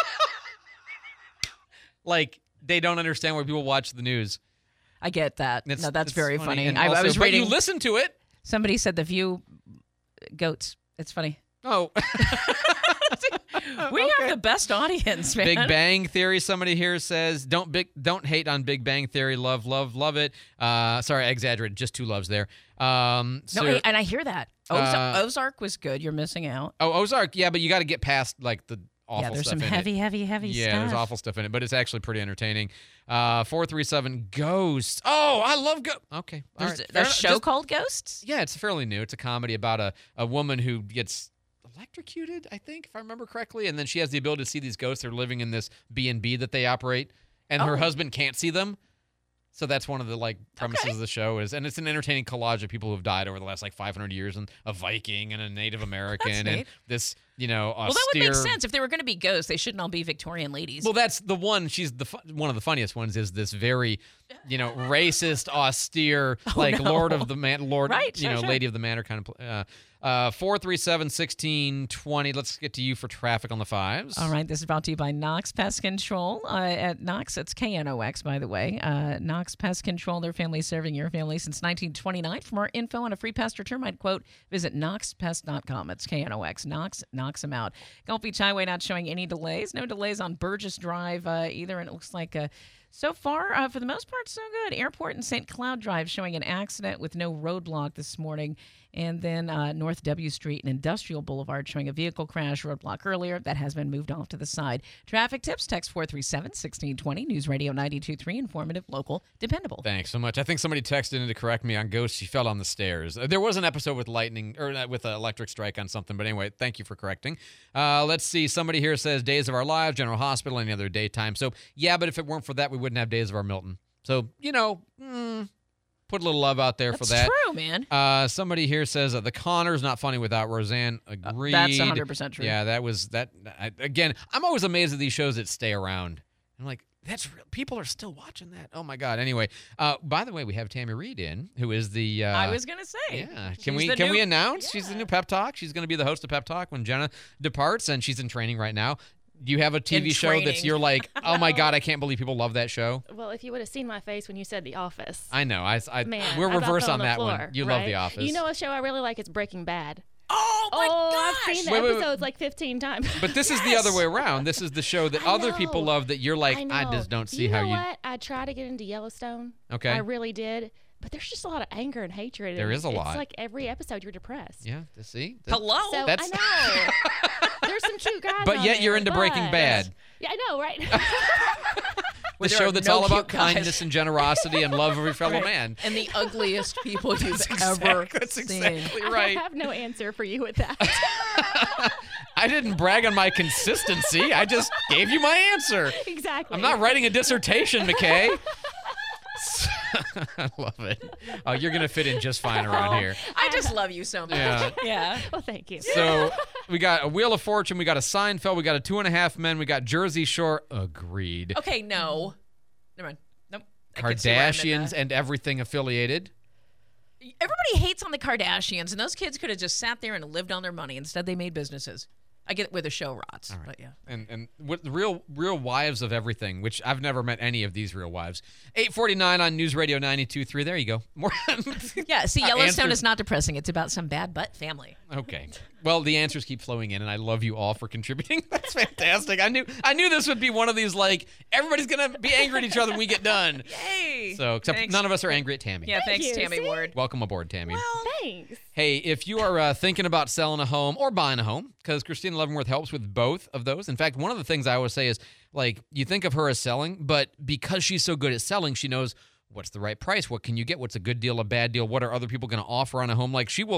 Like, they don't understand why people watch the news.
I get that.
It's-
no, that's
it's
very
funny.
funny.
And
I, I
also-
was
but
reading.
you listen to it.
Somebody said The View goats. It's funny.
Oh.
We have the best audience, man.
Big Bang Theory. Somebody here says, "Don't big, don't hate on Big Bang Theory. Love, love, love it." Uh, sorry, I exaggerated. Just two loves there. Um,
No,
so-
and I hear that. Ozark,
Uh,
Ozark was good. You're missing out.
oh, Ozark. Yeah, but you got to get past like the awful
Yeah, there's
stuff
some
in
heavy,
it.
heavy, heavy
yeah,
stuff.
there's awful stuff in it, but it's actually pretty entertaining. Uh, four three seven Ghost. Oh, I love Ghost. Okay, all
There's
right.
a
Fair enough.
show
Just-
called Ghosts?
Yeah, it's fairly new. It's a comedy about a, a woman who gets electrocuted, I think, if I remember correctly, and then she has the ability to see these ghosts. They're living in this B and B that they operate, and her
Oh.
husband can't see them. So that's one of the like premises of the show is, and it's an entertaining collage of people who have died over the last like five hundred years, and a Viking and a Native American, and
neat.
this you know
Well, that would
austere.
make sense. If they were going to be ghosts, they shouldn't all be Victorian ladies.
Well, that's the one. She's the fu- one of the funniest ones. Is this very, you know, racist, austere, like
no.
Lord of the Man, Lord,
Right,
you
sure,
know,
sure.
Lady of the Manor kind of. pl- Uh, uh, four three seven sixteen twenty. Let's get to you for traffic on the fives.
All right, this is brought to you by Knox Pest Control. Uh, at Knox, it's K N O X, by the way. Uh, Knox Pest Control, their family serving your family since nineteen twenty-nine. For more info on a free pest or termite quote, visit knox pest dot com. It's K N O X. Knox knocks them out. Gulf Beach Highway not showing any delays. No delays on Burgess Drive uh, either, and it looks like uh, so far, uh, for the most part, so good. Airport and Saint Cloud Drive showing an accident with no roadblock this morning. And then uh, North W Street and Industrial Boulevard showing a vehicle crash roadblock earlier. That has been moved off to the side. Traffic tips, text four three seven, one six two zero. News Radio ninety-two point three, informative, local, dependable.
Thanks so much. I think somebody texted in to correct me on Ghost. She fell on the stairs. Uh, There was an episode with lightning or uh, with an electric strike on something, but anyway, thank you for correcting. Uh, let's see. Somebody here says Days of Our Lives, General Hospital, any other daytime. So yeah, but if it weren't for that, we wouldn't have Days of Our Milton. So you know, mm, put a little love out there
That's
for that.
true, man.
Uh, somebody here says uh, the Connors not funny without Roseanne. Agreed.
that's one hundred percent true.
Yeah, that was that. I, again, I'm always amazed at these shows that stay around. I'm like, that's real. People are still watching that. Oh my god. Anyway, uh, by the way, we have Tammy Reed in, who is the. Uh,
I was gonna say.
Yeah.
She's
Can we
the
can
new-
we announce she's the new Pep Talk? She's going to be the host of Pep Talk when Jenna departs, and she's in training right now. Do you have a T V
In
show that's
training.
you're like, oh my god, I can't believe people love that show?
Well, if you would have seen my face when you said The Office.
I know. I, I
Man,
we're
I about
reverse
fell
on
the
that
floor,
one. You
right?
love The Office.
You know a show I really like? It's Breaking Bad.
Oh my
oh,
gosh!
I've seen the
Wait, wait, wait.
episodes like fifteen times.
But this is the other way around. This is the show that other people love that you're like,
I,
I,
know.
just don't see
you
how
know
you.
what? I try to get into Yellowstone.
Okay.
I really did. But there's just a lot of anger and hatred.
There
and
is a lot.
It's like every episode you're depressed.
Yeah, to see.
Hello.
So
That's-
I know. There's some cute guys.
But
on
yet you're
there,
into Breaking
but-
Bad.
Yeah, I know, right?
The
there
show
are
that's
no
all about
cute guys.
kindness and generosity and love of your fellow
Right.
man.
And the ugliest people you've
That's
ever
exact- that's
seen.
exactly right.
I have no answer for you with that.
I didn't brag on my consistency. I just gave you my answer.
Exactly.
I'm not writing a dissertation, McKay. I love it. Oh, you're going to fit in just fine around here.
I just love you so much.
Yeah.
Yeah.
Well, thank you.
So we got a Wheel of Fortune, we got a Seinfeld, we got a Two and a Half Men, we got Jersey Shore. Agreed.
Okay, no. Never mind. Nope. I can see where I'm in
Kardashians
that.
and everything affiliated.
Everybody hates on the Kardashians, and those kids could have just sat there and lived on their money. Instead, they made businesses. I get where the show rots, but yeah.
And and what the real real wives of everything, which I've never met any of these real wives. eight forty-nine on News Radio ninety-two point three. There you go. More
Yeah, see,
Uh,
Yellowstone
answers-
is not depressing. It's about some bad butt family.
Okay. Well, the answers keep flowing in, and I love you all for contributing. That's fantastic. I knew I knew this would be one of these, like, everybody's going to be angry at each other when we get done.
Yay!
So, except
Thanks.
none of us are angry at Tammy.
Yeah, thanks,
you.
Tammy
See?
Ward.
Welcome aboard, Tammy.
Thanks.
Hey, if you are uh, thinking about selling a home or buying a home, because Christina Leavenworth helps with both of those. In fact, one of the things I always say is, like, you think of her as selling, but because she's so good at selling, she knows what's the right price, what can you get, what's a good deal, a bad deal, what are other people going to offer on a home. Like, she will,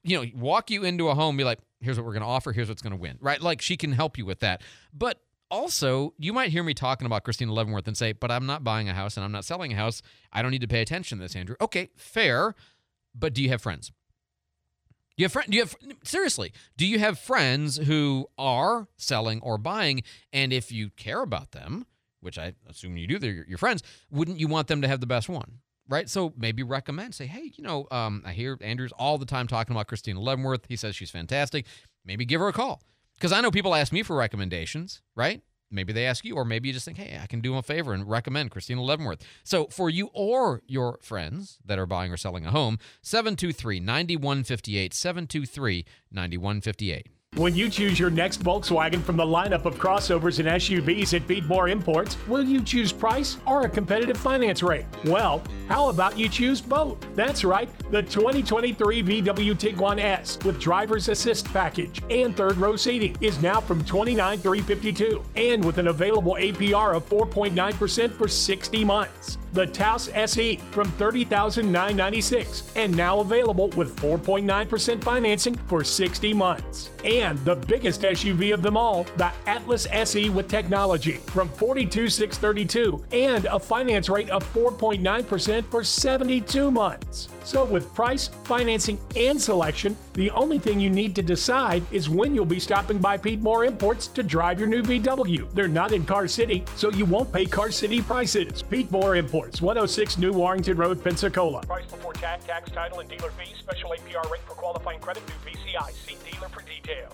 you know, walk you into a home, be like, here's what we're going to offer, here's what's going to win, right? Like, she can help you with that. But also, you might hear me talking about Christina Leavenworth and say, but I'm not buying a house and I'm not selling a house. I don't need to pay attention to this, Andrew. Okay, fair. But do you have friends? Do you have friend? Do you have seriously? Do you have friends who are selling or buying? And if you care about them, which I assume you do, they're your friends, wouldn't you want them to have the best one? Right? So maybe recommend, say, hey, you know, um, I hear Andrew's all the time talking about Christina Leavenworth. He says she's fantastic. Maybe give her a call. Because I know people ask me for recommendations, right? Maybe they ask you, or maybe you just think, hey, I can do them a favor and recommend Christina Leavenworth. So for you or your friends that are buying or selling a home, seven two three, nine one five eight, seven two three, nine one five eight.
When you choose your next Volkswagen from the lineup of crossovers and S U Vs at Beatmore Imports, will you choose price or a competitive finance rate? Well, how about you choose both? That's right, the twenty twenty-three V W Tiguan S with driver's assist package and third row seating is now from twenty-nine thousand three hundred fifty-two dollars and with an available A P R of four point nine percent for sixty months. The Taos S E from thirty thousand nine hundred ninety-six dollars and now available with four point nine percent financing for sixty months. And the biggest S U V of them all, the Atlas S E with technology from forty-two thousand six hundred thirty-two dollars and a finance rate of four point nine percent for seventy-two months. So with price, financing, and selection, the only thing you need to decide is when you'll be stopping by Beatmore Imports to drive your new V W. They're not in Car City, so you won't pay Car City prices. Beatmore Imports, one oh six New Warrington Road, Pensacola. Price before tax, tax, title, and dealer fees. Special A P R rate for qualifying credit through P C I. See dealer for details.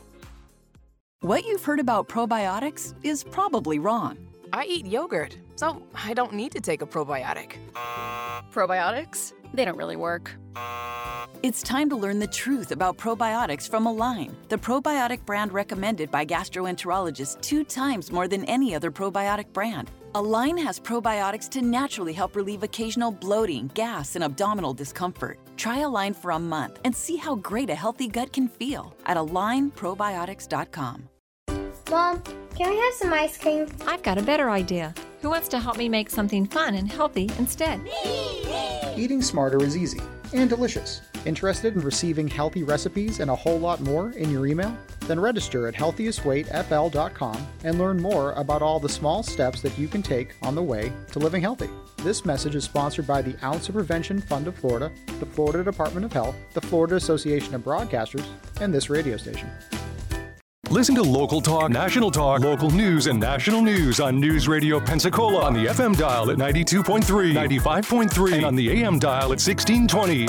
What you've heard about probiotics is probably wrong.
I eat yogurt, so I don't need to take a probiotic.
Probiotics? They don't really work. It's time to learn the truth about probiotics from Align, the probiotic brand recommended by gastroenterologists two times more than any other probiotic brand. Align has probiotics to naturally help relieve occasional bloating, gas, and abdominal discomfort. Try Align for a month and see how great a healthy gut can feel at align probiotics dot com.
Mom, can we have some ice cream?
I've got a better idea. Who wants to help me make something fun and healthy instead?
Eating smarter is easy and delicious. Interested in receiving healthy recipes and a whole lot more in your email? Then register at healthiest weight f l dot com and learn more about all the small steps that you can take on the way to living healthy. This message is sponsored by the Ounce of Prevention Fund of Florida, the Florida Department of Health, the Florida Association of Broadcasters, and this radio station.
Listen to Local Talk, National Talk, local news, and national news on News Radio Pensacola on the F M dial at ninety-two point three, ninety-five point three, and on the A M dial at sixteen twenty.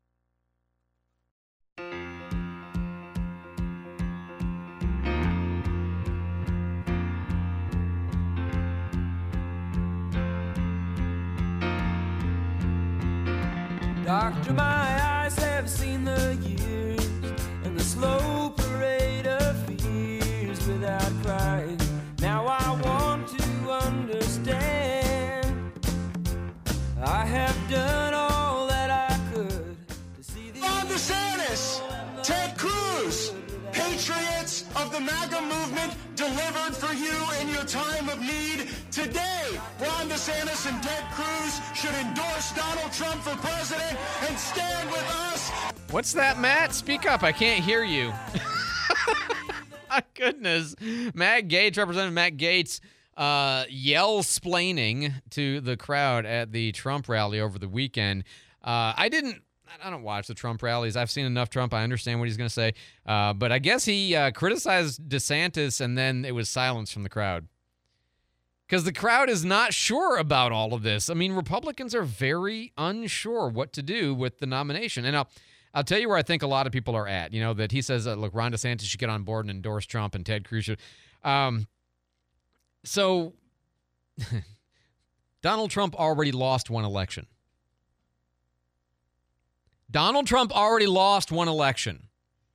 Doctor, my eyes have seen the years and the slow parade of fears without crying. Now I want to understand. I have done all that I could to see the Ron DeSantis, Ted Cruz, patriots of the MAGA movement delivered for you in your time of need. Today, Ron DeSantis and Ted Cruz should endorse Donald Trump for president and stand with us.
What's that, Matt? Speak up. I can't hear you. My goodness. Matt Gaetz, Representative Matt Gaetz, uh, yell-splaining to the crowd at the Trump rally over the weekend. Uh, I didn't I don't watch the Trump rallies. I've seen enough Trump. I understand what he's going to say. Uh, but I guess he uh, criticized DeSantis, and then it was silence from the crowd. Because the crowd is not sure about all of this. I mean, Republicans are very unsure what to do with the nomination. And I'll, I'll tell you where I think a lot of people are at. You know, that he says, uh, look, Ron DeSantis should get on board and endorse Trump, and Ted Cruz should. Um, so, Donald Trump already lost one election. Donald Trump already lost one election.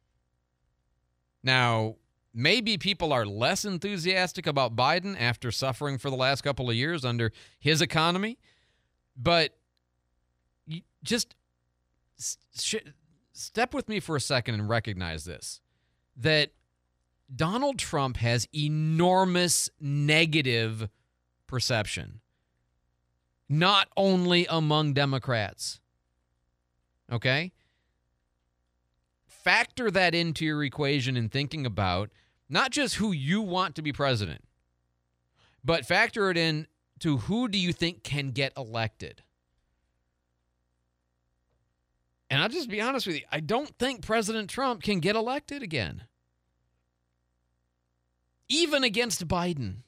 Now, maybe people are less enthusiastic about Biden after suffering for the last couple of years under his economy, but you just sh- step with me for a second and recognize this, that Donald Trump has enormous negative perception, not only among Democrats. Okay? factor that into your equation in thinking about not just who you want to be president, but factor it in to who do you think can get elected. And I'll just be honest with you, I don't think President Trump can get elected again. Even against Biden.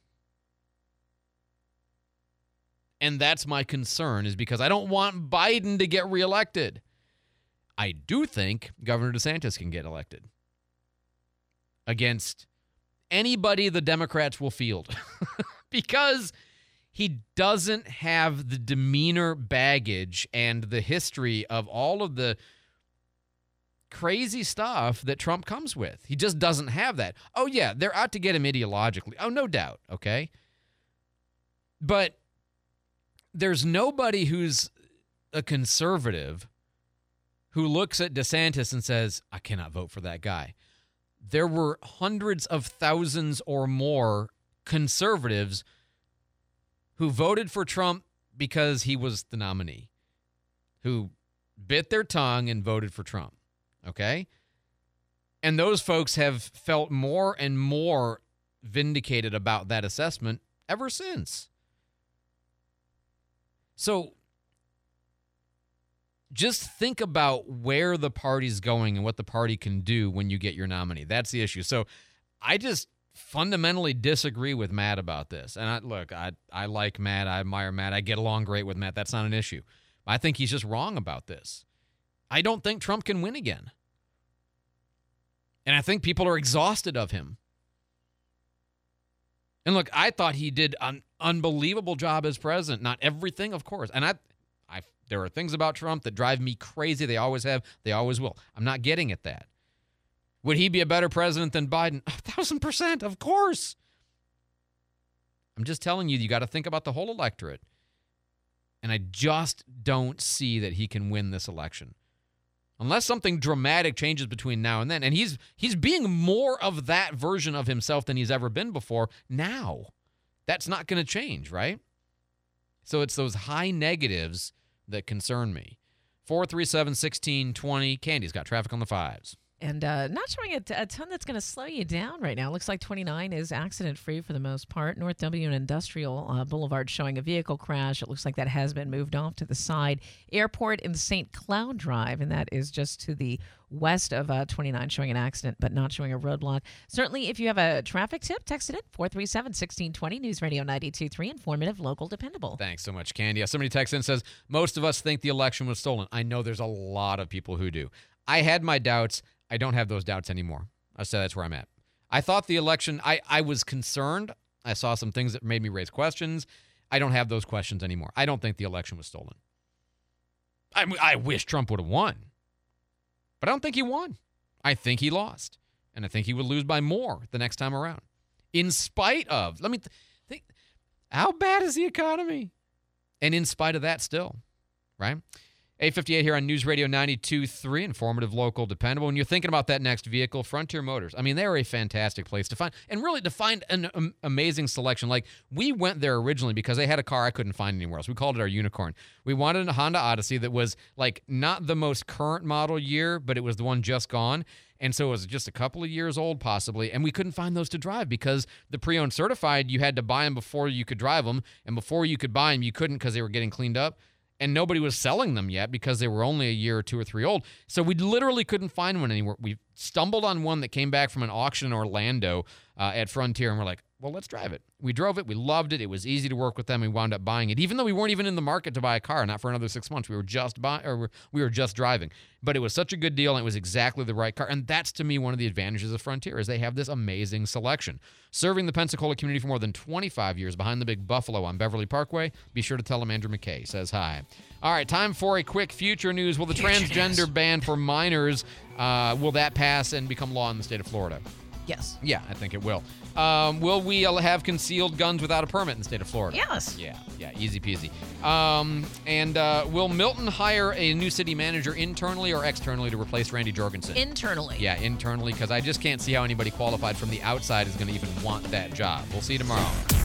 And that's my concern, is because I don't want Biden to get reelected. I do think Governor DeSantis can get elected against anybody the Democrats will field because he doesn't have the demeanor baggage and the history of all of the crazy stuff that Trump comes with. He just doesn't have that. Oh, yeah, they're out to get him ideologically. Oh, no doubt, okay? But there's nobody who's a conservative who looks at DeSantis and says, I cannot vote for that guy. There were hundreds of thousands or more conservatives who voted for Trump because he was the nominee, who bit their tongue and voted for Trump, okay? And those folks have felt more and more vindicated about that assessment ever since. So just think about where the party's going and what the party can do when you get your nominee. That's the issue. So I just fundamentally disagree with Matt about this. And I, look, I I like Matt. I admire Matt. I get along great with Matt. That's not an issue. I think he's just wrong about this. I don't think Trump can win again. And I think people are exhausted of him. And look, I thought he did an unbelievable job as president. Not everything, of course. And I, I, there are things about Trump that drive me crazy. They always have. They always will. I'm not getting at that. Would he be a better president than Biden? A thousand percent, of course. I'm just telling you, you got to think about the whole electorate. And I just don't see that he can win this election. Unless something dramatic changes between now and then. And he's he's being more of that version of himself than he's ever been before now. That's not going to change, right? So it's those high negatives that concern me. four three seven, one six two zero. Candy's got traffic on the fives.
And uh, not showing a, t- a ton that's going to slow you down right now. Looks like twenty-nine is accident-free for the most part. North W and Industrial uh, Boulevard showing a vehicle crash. It looks like that has been moved off to the side. Airport and Saint Cloud Drive, and that is just to the west of uh, twenty-nine, showing an accident but not showing a roadblock. Certainly, if you have a traffic tip, text it in, four three seven, one six two zero. News Radio ninety-two point three, informative, local, dependable.
Thanks so much, Candy. Yeah, somebody texts in and says, most of us think the election was stolen. I know there's a lot of people who do. I had my doubts. I don't have those doubts anymore. I say that's where I'm at. I thought the election, I, I was concerned. I saw some things that made me raise questions. I don't have those questions anymore. I don't think the election was stolen. I, I wish Trump would have won. But I don't think he won. I think he lost. And I think he would lose by more the next time around. In spite of, let me th- think, how bad is the economy? And in spite of that still, right? eight fifty-eight here on News Radio ninety-two point three, informative, local, dependable. When you're thinking about that next vehicle, Frontier Motors, I mean, they're a fantastic place to find, and really to find an um, amazing selection. Like, we went there originally because they had a car I couldn't find anywhere else. We called it our unicorn. We wanted a Honda Odyssey that was, like, not the most current model year, but it was the one just gone. And so it was just a couple of years old, possibly, and we couldn't find those to drive because the pre-owned certified, you had to buy them before you could drive them, and before you could buy them, you couldn't because they were getting cleaned up. And nobody was selling them yet because they were only a year or two or three old. So we literally couldn't find one anywhere. We stumbled on one that came back from an auction in Orlando uh, at Frontier, and we're like, well, let's drive it. We drove it. We loved it. It was easy to work with them. We wound up buying it, even though we weren't even in the market to buy a car, not for another six months. We were just buying, or we were just driving. But it was such a good deal, and it was exactly the right car. And that's, to me, one of the advantages of Frontier is they have this amazing selection. Serving the Pensacola community for more than twenty-five years behind the Big Buffalo on Beverly Parkway. Be sure to tell them Andrew McKay says hi. All right, time for a quick future news. Will the future transgender news. ban for minors, uh, will that pass and become law in the state of Florida?
Yes.
Yeah, I think it will. Um, will we have concealed guns without a permit in the state of Florida?
Yes.
Yeah, yeah, easy peasy. Um, and uh, will Milton hire a new city manager internally or externally to replace Randy Jorgensen?
Internally.
Yeah, internally, because I just can't see how anybody qualified from the outside is going to even want that job. We'll see you tomorrow.